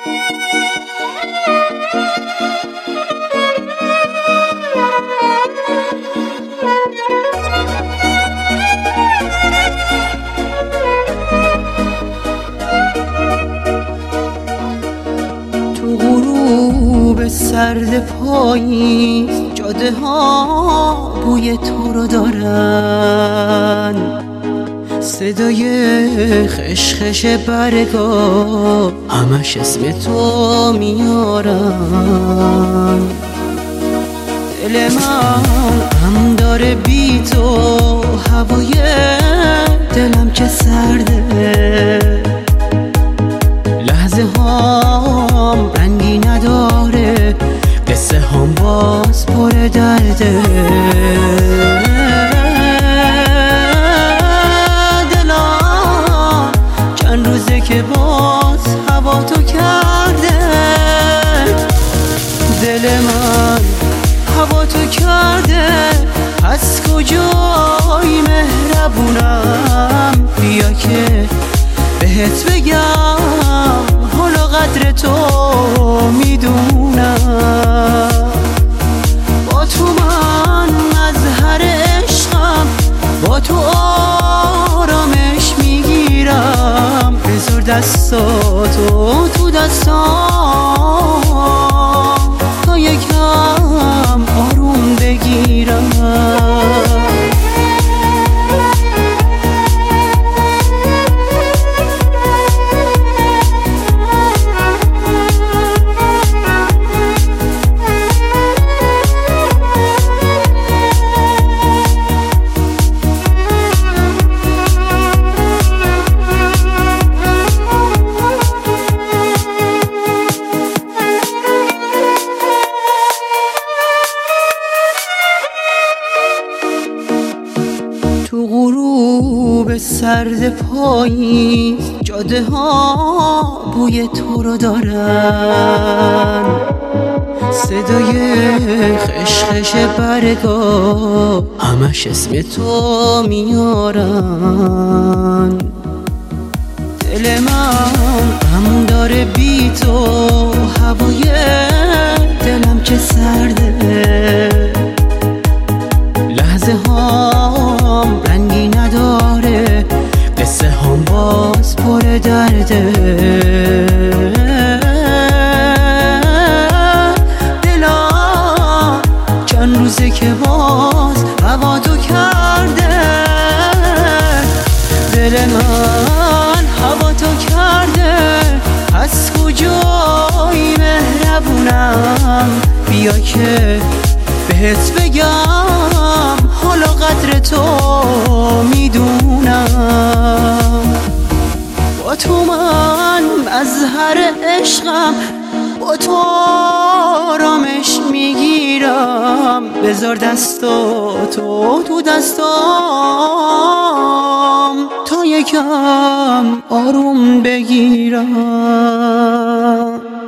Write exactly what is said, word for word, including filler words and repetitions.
تو غروب سرد پاییز جاده ها بوی تو رو دارن، صدای خشخش برگا همش اسم تو میارن. دل من هم داره بی تو، هوای دلم که سرده، لحظه هام رنگی نداره، قصه هم باز پر درده. دلم چند روزه که باز هوا تو کرده، دل من هوا تو کرده. از کجای مهربونم، بیا که بهت بگم حالا قدر تو میدونم. با تو من مظهر عشقم، با تو آرامش میگیرم. بذار دستاتو تو دستام تا یکم آروم بگیرم. تو غروب سرد پاییز جاده ها بوی تو رو دارن، صدای خشخش برگا همش اسم تو میارن. دل من هم داره بی تو، هوای دلم که سرده، لحظه هام رنگی نداره، قصه هم باز پر درده. دلم چند روزه که باز هوا تو کرده، دل من هوا تو کرده. از کجای مهربونم، بیا که بهت بگم حالا قدر تو میدونم. با تو من مظهر عشقم، با تو آرامش میگیرم. بذار دستاتو تو دستام تا یکم آروم بگیرم.